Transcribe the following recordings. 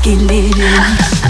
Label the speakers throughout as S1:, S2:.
S1: gelirim.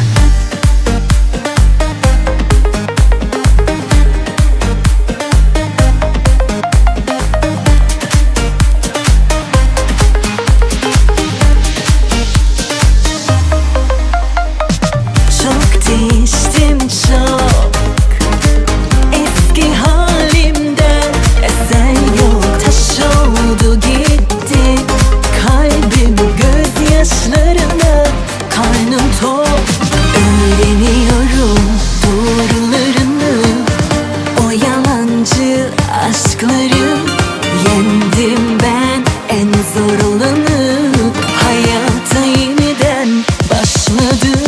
S1: Çok değiştim çok, eski halimden eser yok. Taş oldu gitti kalbim gözyaşlarına, karnım tok. Öğreniyorum doğrularını, o yalancı aşkları. Yendim ben en zor olanı, hayata yeniden başladım.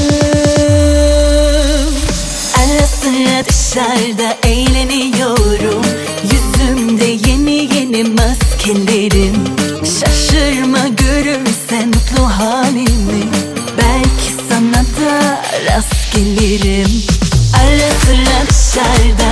S1: Ara sıra dışarıda eğleniyorum, yüzümde yeni yeni maskelerim. Şaşırma görürsen mutlu halimi, belki sana da rast gelirim. Ara sıra dışarıda